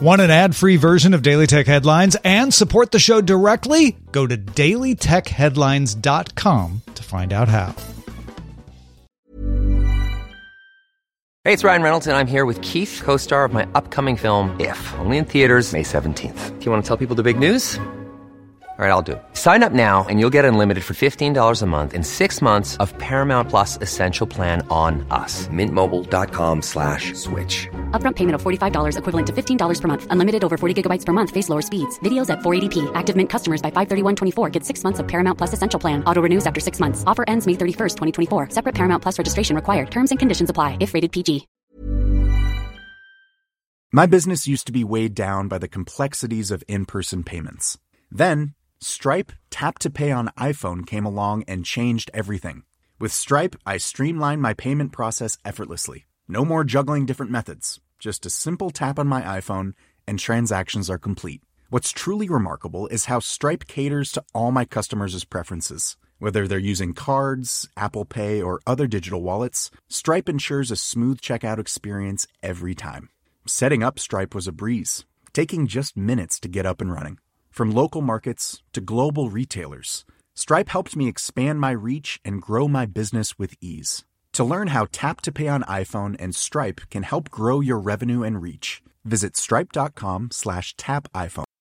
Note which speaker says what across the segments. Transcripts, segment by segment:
Speaker 1: Want an ad-free version of Daily Tech Headlines and support the show directly? Go to dailytechheadlines.com to find out how.
Speaker 2: Hey, it's Ryan Reynolds, and I'm here with Keith, co-star of my upcoming film, If, only in theaters May 17th. Do you want to tell people the big news? All right, I'll do it. Sign up now and you'll get unlimited for $15 a month and 6 months of Paramount Plus Essential Plan on us. MintMobile.com/switch.
Speaker 3: Upfront payment of $45 equivalent to $15 per month. Unlimited over 40 gigabytes per month. Face lower speeds. Videos at 480p. Active Mint customers by 531.24 get 6 months of Paramount Plus Essential Plan. Auto renews after 6 months. Offer ends May 31st, 2024. Separate Paramount Plus registration required. Terms and conditions apply if rated PG.
Speaker 4: My business used to be weighed down by the complexities of in-person payments. Then, Stripe Tap to Pay on iPhone came along and changed everything. With Stripe, I streamlined my payment process effortlessly. No more juggling different methods. Just a simple tap on my iPhone and transactions are complete. What's truly remarkable is how Stripe caters to all my customers' preferences. Whether they're using cards, Apple Pay, or other digital wallets, Stripe ensures a smooth checkout experience every time. Setting up Stripe was a breeze, taking just minutes to get up and running. From local markets to global retailers, Stripe helped me expand my reach and grow my business with ease. To learn how Tap to Pay on iPhone and Stripe can help grow your revenue and reach, visit stripe.com/tapiphone.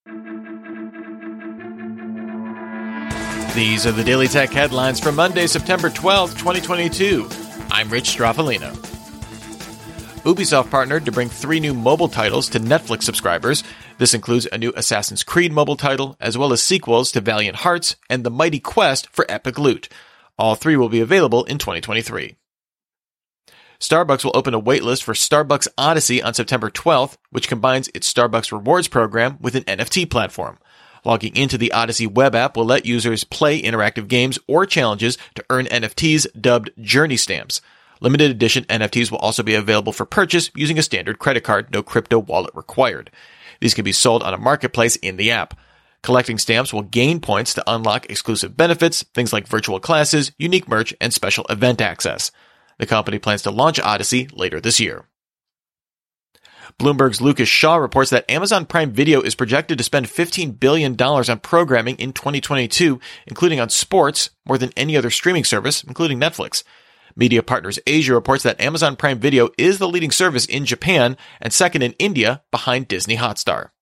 Speaker 5: These are the Daily Tech headlines for Monday, September 12th, 2022. I'm Rich Straffolino. Ubisoft partnered to bring 3 new mobile titles to Netflix subscribers. This includes a new Assassin's Creed mobile title, as well as sequels to Valiant Hearts and The Mighty Quest for Epic Loot. All 3 will be available in 2023. Starbucks will open a waitlist for Starbucks Odyssey on September 12th, which combines its Starbucks Rewards program with an NFT platform. Logging into the Odyssey web app will let users play interactive games or challenges to earn NFTs dubbed Journey Stamps. Limited edition NFTs will also be available for purchase using a standard credit card, no crypto wallet required. These can be sold on a marketplace in the app. Collecting stamps will gain points to unlock exclusive benefits, things like virtual classes, unique merch, and special event access. The company plans to launch Odyssey later this year. Bloomberg's Lucas Shaw reports that Amazon Prime Video is projected to spend $15 billion on programming in 2022, including on sports, more than any other streaming service, including Netflix. Media Partners Asia reports that Amazon Prime Video is the leading service in Japan and second in India behind Disney Hotstar.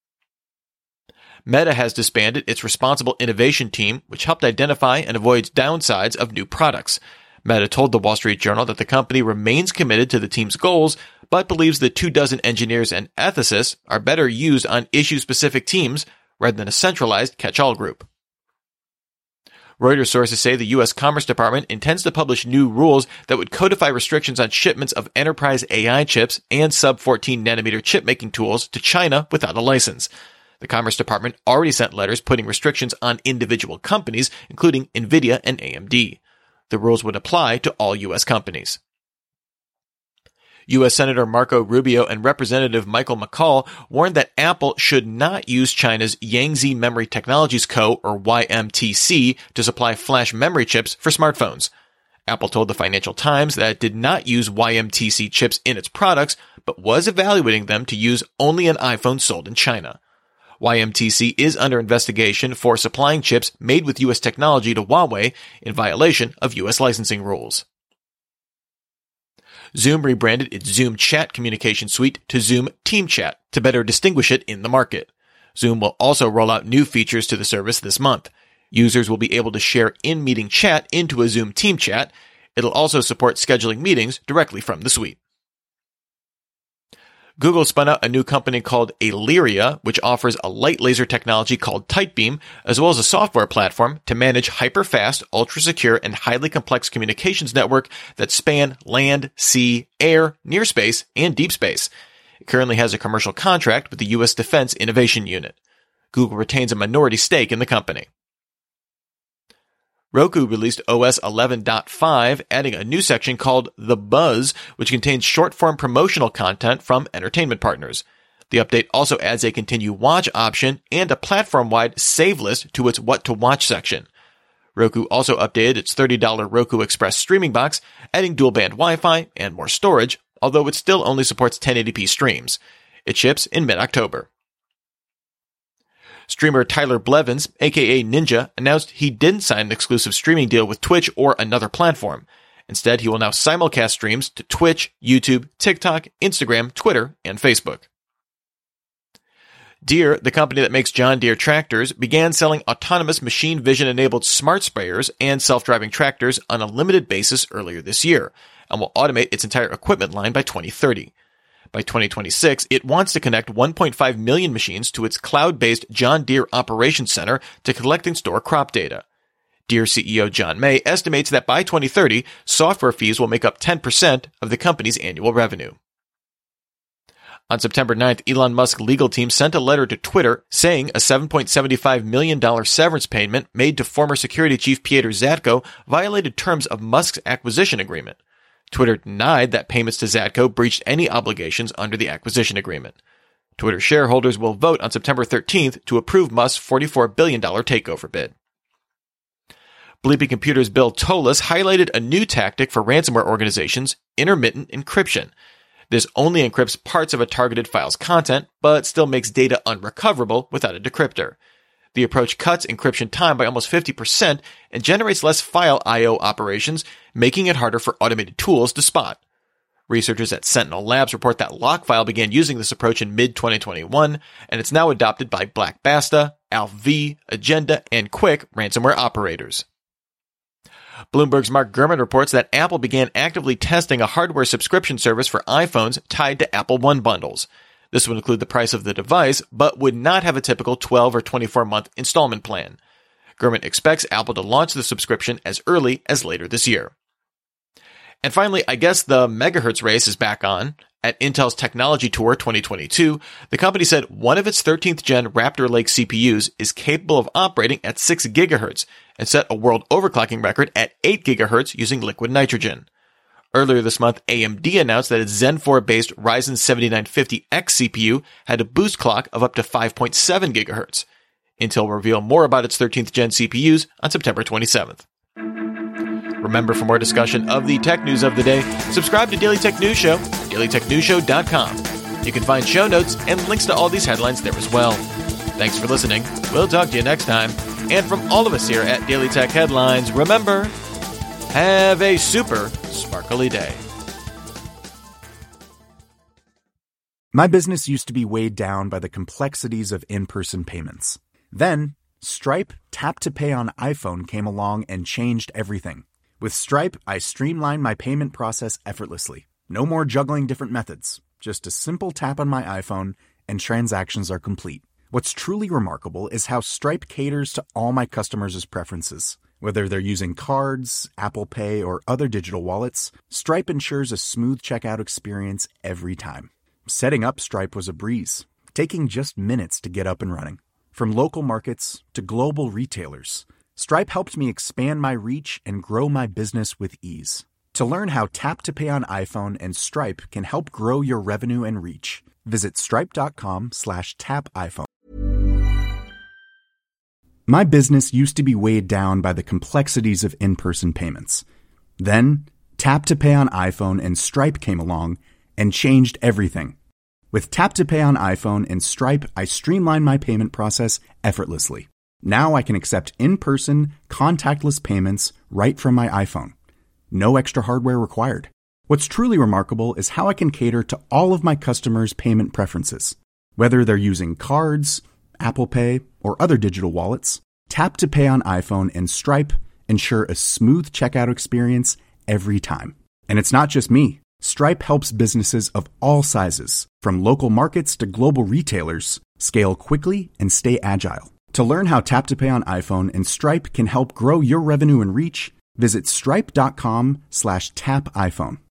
Speaker 5: Meta has disbanded its responsible innovation team, which helped identify and avoid downsides of new products. Meta told the Wall Street Journal that the company remains committed to the team's goals, but believes the 24 engineers and ethicists are better used on issue-specific teams rather than a centralized catch-all group. Reuters sources say the U.S. Commerce Department intends to publish new rules that would codify restrictions on shipments of enterprise AI chips and sub-14 nanometer chip-making tools to China without a license. The Commerce Department already sent letters putting restrictions on individual companies, including NVIDIA and AMD. The rules would apply to all U.S. companies. U.S. Senator Marco Rubio and Representative Michael McCaul warned that Apple should not use China's Yangtze Memory Technologies Co., or YMTC, to supply flash memory chips for smartphones. Apple told the Financial Times that it did not use YMTC chips in its products, but was evaluating them to use only on iPhones sold in China. YMTC is under investigation for supplying chips made with U.S. technology to Huawei in violation of U.S. licensing rules. Zoom rebranded its Zoom Chat communication suite to Zoom Team Chat to better distinguish it in the market. Zoom will also roll out new features to the service this month. Users will be able to share in-meeting chat into a Zoom Team Chat. It'll also support scheduling meetings directly from the suite. Google spun out a new company called Aleria, which offers a light laser technology called Tightbeam, as well as a software platform to manage hyper-fast, ultra-secure, and highly complex communications network that span land, sea, air, near space, and deep space. It currently has a commercial contract with the U.S. Defense Innovation Unit. Google retains a minority stake in the company. Roku released OS 11.5, adding a new section called The Buzz, which contains short-form promotional content from entertainment partners. The update also adds a continue watch option and a platform-wide save list to its What to Watch section. Roku also updated its $30 Roku Express streaming box, adding dual-band Wi-Fi and more storage, although it still only supports 1080p streams. It ships in mid-October. Streamer Tyler Blevins, aka Ninja, announced he didn't sign an exclusive streaming deal with Twitch or another platform. Instead, he will now simulcast streams to Twitch, YouTube, TikTok, Instagram, Twitter, and Facebook. Deere, the company that makes John Deere tractors, began selling autonomous machine vision-enabled smart sprayers and self-driving tractors on a limited basis earlier this year, and will automate its entire equipment line by 2030. By 2026, it wants to connect 1.5 million machines to its cloud-based John Deere Operations Center to collect and store crop data. Deere CEO John May estimates that by 2030, software fees will make up 10% of the company's annual revenue. On September 9th, Elon Musk's legal team sent a letter to Twitter saying a $7.75 million severance payment made to former security chief Piotr Zatko violated terms of Musk's acquisition agreement. Twitter denied that payments to Zatko breached any obligations under the acquisition agreement. Twitter shareholders will vote on September 13th to approve Musk's $44 billion takeover bid. Bleepy Computer's Bill Tolis highlighted a new tactic for ransomware organizations, intermittent encryption. This only encrypts parts of a targeted file's content, but still makes data unrecoverable without a decryptor. The approach cuts encryption time by almost 50% and generates less file I/O operations, making it harder for automated tools to spot. Researchers at Sentinel Labs report that Lockfile began using this approach in mid-2021, and it's now adopted by Black Basta, ALV, Agenda, and Quick ransomware operators. Bloomberg's Mark Gurman reports that Apple began actively testing a hardware subscription service for iPhones tied to Apple One bundles. This would include the price of the device, but would not have a typical 12 or 24-month installment plan. Gurman expects Apple to launch the subscription as early as later this year. And finally, I guess the megahertz race is back on. At Intel's Technology Tour 2022, the company said one of its 13th gen Raptor Lake CPUs is capable of operating at 6 GHz and set a world overclocking record at 8 GHz using liquid nitrogen. Earlier this month, AMD announced that its Zen 4-based Ryzen 7950X CPU had a boost clock of up to 5.7 GHz. Intel will reveal more about its 13th gen CPUs on September 27th. Remember, for more discussion of the tech news of the day, subscribe to Daily Tech News Show, dailytechnewsshow.com. You can find show notes and links to all these headlines there as well. Thanks for listening. We'll talk to you next time. And from all of us here at Daily Tech Headlines, remember, have a super sparkly day.
Speaker 4: My business used to be weighed down by the complexities of in-person payments. Then, Stripe Tap to Pay on iPhone came along and changed everything. With Stripe, I streamlined my payment process effortlessly. No more juggling different methods. Just a simple tap on my iPhone and transactions are complete. What's truly remarkable is how Stripe caters to all my customers' preferences. Whether they're using cards, Apple Pay, or other digital wallets, Stripe ensures a smooth checkout experience every time. Setting up Stripe was a breeze, taking just minutes to get up and running. From local markets to global retailers, Stripe helped me expand my reach and grow my business with ease. To learn how Tap to Pay on iPhone and Stripe can help grow your revenue and reach, visit stripe.com/tapiphone. My business used to be weighed down by the complexities of in-person payments. Then, Tap to Pay on iPhone and Stripe came along and changed everything. With Tap to Pay on iPhone and Stripe, I streamlined my payment process effortlessly. Now I can accept in-person, contactless payments right from my iPhone. No extra hardware required. What's truly remarkable is how I can cater to all of my customers' payment preferences. Whether they're using cards, Apple Pay, or other digital wallets, Tap to Pay on iPhone and Stripe ensure a smooth checkout experience every time. And it's not just me. Stripe helps businesses of all sizes, from local markets to global retailers, scale quickly and stay agile. To learn how Tap to Pay on iPhone and Stripe can help grow your revenue and reach, visit stripe.com/tapiphone.